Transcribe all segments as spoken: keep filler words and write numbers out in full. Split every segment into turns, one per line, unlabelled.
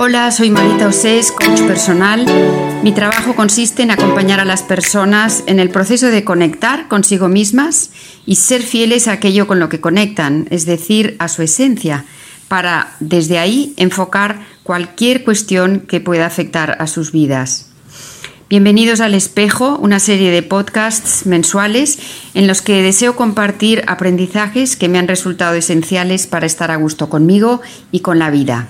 Hola, soy Marita Osés, coach personal. Mi trabajo consiste en acompañar a las personas en el proceso de conectar consigo mismas y ser fieles a aquello con lo que conectan, es decir, a su esencia, para desde ahí enfocar cualquier cuestión que pueda afectar a sus vidas. Bienvenidos al Espejo, una serie de podcasts mensuales en los que deseo compartir aprendizajes que me han resultado esenciales para estar a gusto conmigo y con la vida.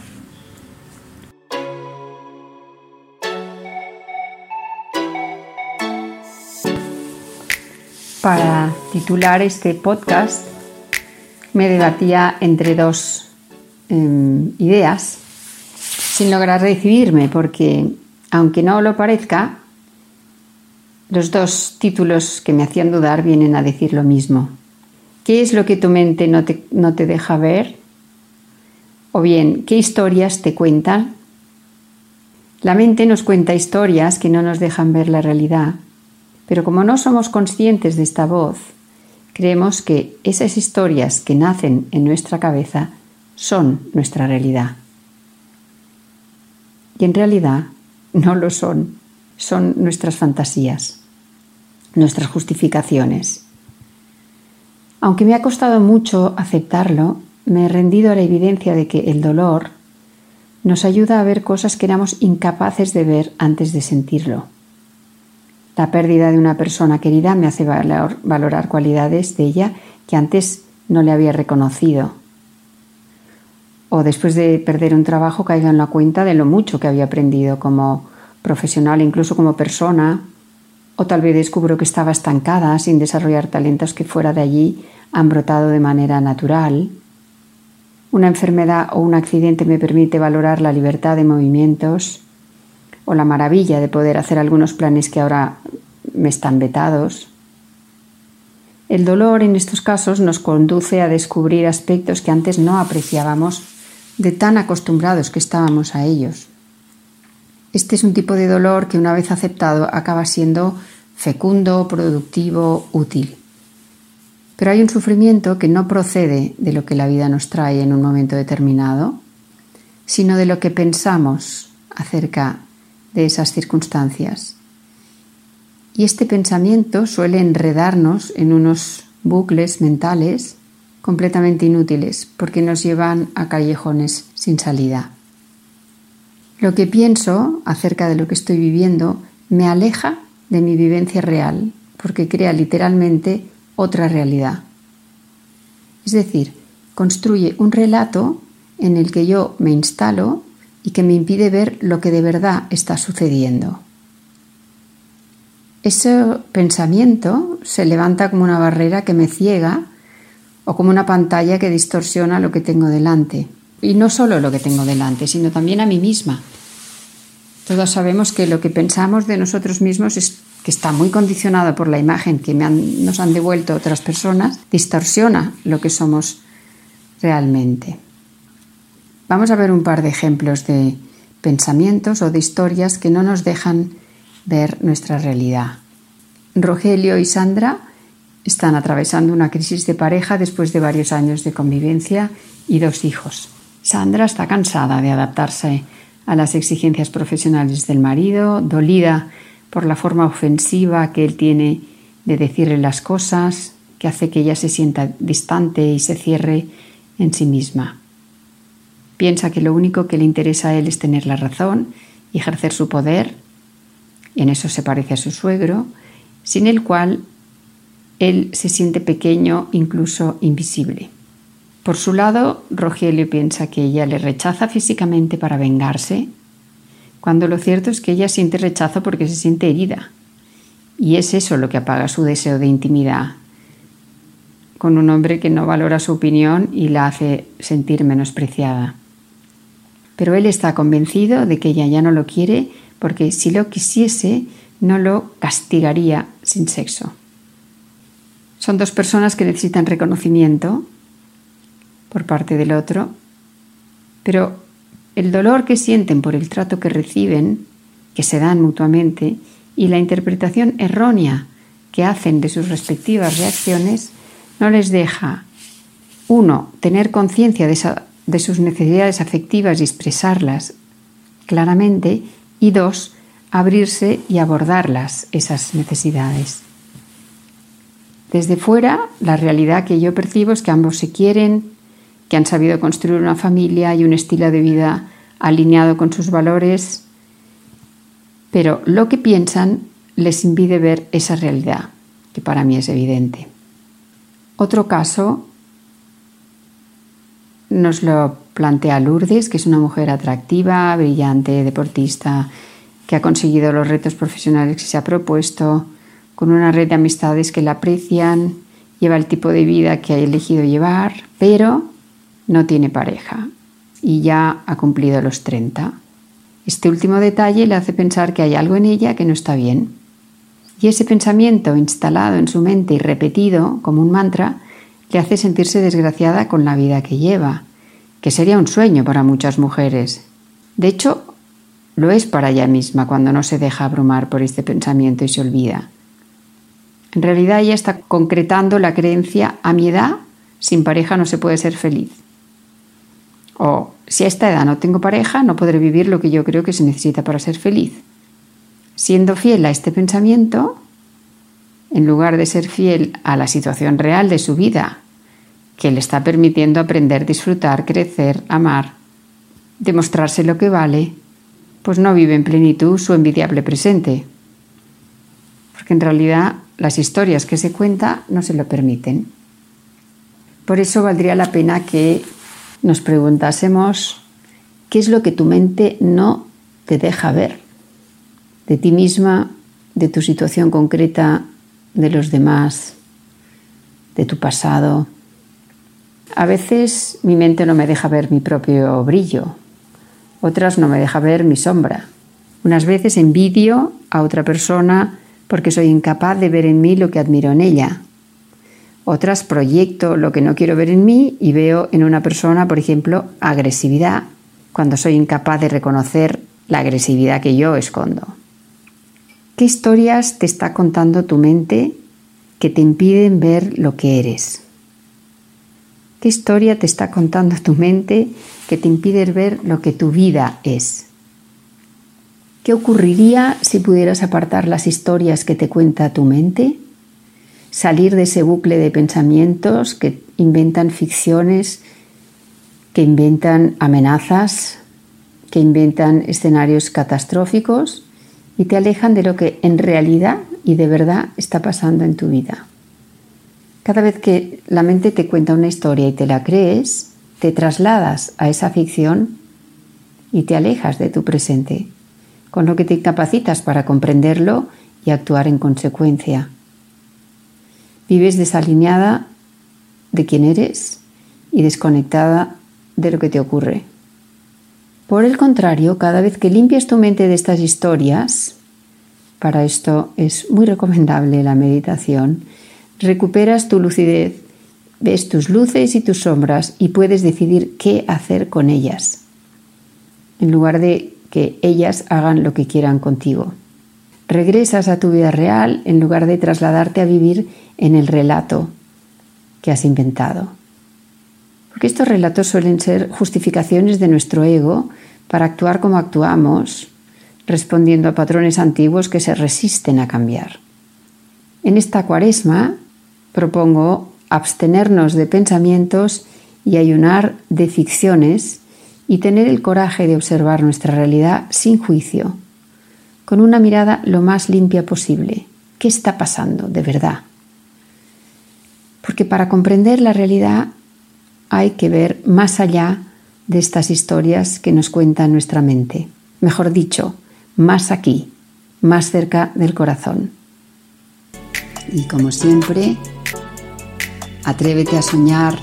Para titular este podcast me debatía entre dos eh, ideas sin lograr decidirme, porque aunque no lo parezca, los dos títulos que me hacían dudar vienen a decir lo mismo. ¿Qué es lo que tu mente no te, no te deja ver? O bien, ¿qué historias te cuentan? La mente nos cuenta historias que no nos dejan ver la realidad. Pero como no somos conscientes de esta voz, creemos que esas historias que nacen en nuestra cabeza son nuestra realidad. Y en realidad no lo son, son nuestras fantasías, nuestras justificaciones. Aunque me ha costado mucho aceptarlo, me he rendido a la evidencia de que el dolor nos ayuda a ver cosas que éramos incapaces de ver antes de sentirlo. La pérdida de una persona querida me hace valor, valorar cualidades de ella que antes no le había reconocido. O después de perder un trabajo caigo en la cuenta de lo mucho que había aprendido como profesional, incluso como persona. O tal vez descubro que estaba estancada sin desarrollar talentos que fuera de allí han brotado de manera natural. Una enfermedad o un accidente me permite valorar la libertad de movimientos o la maravilla de poder hacer algunos planes que ahora me están vetados. El dolor en estos casos nos conduce a descubrir aspectos que antes no apreciábamos de tan acostumbrados que estábamos a ellos. Este es un tipo de dolor que una vez aceptado acaba siendo fecundo, productivo, útil. Pero hay un sufrimiento que no procede de lo que la vida nos trae en un momento determinado, sino de lo que pensamos acerca de esas circunstancias. Y este pensamiento suele enredarnos en unos bucles mentales completamente inútiles porque nos llevan a callejones sin salida. Lo que pienso acerca de lo que estoy viviendo me aleja de mi vivencia real porque crea literalmente otra realidad. Es decir, construye un relato en el que yo me instalo y que me impide ver lo que de verdad está sucediendo. Ese pensamiento se levanta como una barrera que me ciega o como una pantalla que distorsiona lo que tengo delante. Y no solo lo que tengo delante, sino también a mí misma. Todos sabemos que lo que pensamos de nosotros mismos es que está muy condicionado por la imagen que me han, nos han devuelto otras personas, distorsiona lo que somos realmente. Vamos a ver un par de ejemplos de pensamientos o de historias que no nos dejan ver nuestra realidad. Rogelio y Sandra están atravesando una crisis de pareja después de varios años de convivencia y dos hijos. Sandra está cansada de adaptarse a las exigencias profesionales del marido, dolida por la forma ofensiva que él tiene de decirle las cosas, que hace que ella se sienta distante y se cierre en sí misma. Piensa que lo único que le interesa a él es tener la razón y ejercer su poder, y en eso se parece a su suegro, sin el cual él se siente pequeño, incluso invisible. Por su lado, Rogelio piensa que ella le rechaza físicamente para vengarse, cuando lo cierto es que ella siente rechazo porque se siente herida, y es eso lo que apaga su deseo de intimidad con un hombre que no valora su opinión y la hace sentir menospreciada. Pero él está convencido de que ella ya no lo quiere porque si lo quisiese no lo castigaría sin sexo. Son dos personas que necesitan reconocimiento por parte del otro, pero el dolor que sienten por el trato que reciben, que se dan mutuamente, y la interpretación errónea que hacen de sus respectivas reacciones no les deja, uno, tener conciencia de, esa, de sus necesidades afectivas y expresarlas claramente, y dos, abrirse y abordarlas, esas necesidades. Desde fuera, la realidad que yo percibo es que ambos se quieren, que han sabido construir una familia y un estilo de vida alineado con sus valores, pero lo que piensan les impide ver esa realidad, que para mí es evidente. Otro caso nos lo plantea Lourdes, que es una mujer atractiva, brillante, deportista, que ha conseguido los retos profesionales que se ha propuesto, con una red de amistades que la aprecian, lleva el tipo de vida que ha elegido llevar, pero no tiene pareja y ya ha cumplido los treinta. Este último detalle le hace pensar que hay algo en ella que no está bien. Y ese pensamiento instalado en su mente y repetido como un mantra le hace sentirse desgraciada con la vida que lleva, que sería un sueño para muchas mujeres. De hecho, lo es para ella misma cuando no se deja abrumar por este pensamiento y se olvida. En realidad ella está concretando la creencia: a mi edad, sin pareja no se puede ser feliz. O si a esta edad no tengo pareja, no podré vivir lo que yo creo que se necesita para ser feliz. Siendo fiel a este pensamiento, en lugar de ser fiel a la situación real de su vida, que le está permitiendo aprender, disfrutar, crecer, amar, demostrarse lo que vale, pues no vive en plenitud su envidiable presente. Porque en realidad las historias que se cuenta no se lo permiten. Por eso valdría la pena que nos preguntásemos qué es lo que tu mente no te deja ver de ti misma, de tu situación concreta, de los demás, de tu pasado. A veces mi mente no me deja ver mi propio brillo, otras no me deja ver mi sombra. Unas veces envidio a otra persona porque soy incapaz de ver en mí lo que admiro en ella. Otras proyecto lo que no quiero ver en mí y veo en una persona, por ejemplo, agresividad, cuando soy incapaz de reconocer la agresividad que yo escondo. ¿Qué historias te está contando tu mente que te impiden ver lo que eres? ¿Qué historia te está contando tu mente que te impide ver lo que tu vida es? ¿Qué ocurriría si pudieras apartar las historias que te cuenta tu mente? Salir de ese bucle de pensamientos que inventan ficciones, que inventan amenazas, que inventan escenarios catastróficos y te alejan de lo que en realidad y de verdad está pasando en tu vida. Cada vez que la mente te cuenta una historia y te la crees, te trasladas a esa ficción y te alejas de tu presente, con lo que te incapacitas para comprenderlo y actuar en consecuencia. Vives desalineada de quién eres y desconectada de lo que te ocurre. Por el contrario, cada vez que limpias tu mente de estas historias, para esto es muy recomendable la meditación, recuperas tu lucidez, ves tus luces y tus sombras y puedes decidir qué hacer con ellas, en lugar de que ellas hagan lo que quieran contigo. Regresas a tu vida real en lugar de trasladarte a vivir en el relato que has inventado. Porque estos relatos suelen ser justificaciones de nuestro ego para actuar como actuamos, respondiendo a patrones antiguos que se resisten a cambiar. En esta Cuaresma propongo abstenernos de pensamientos y ayunar de ficciones y tener el coraje de observar nuestra realidad sin juicio, con una mirada lo más limpia posible. ¿Qué está pasando de verdad? Porque para comprender la realidad hay que ver más allá de estas historias que nos cuenta nuestra mente. Mejor dicho, más aquí, más cerca del corazón. Y como siempre, atrévete a soñar,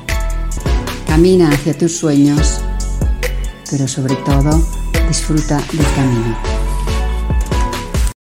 camina hacia tus sueños, pero sobre todo disfruta del camino.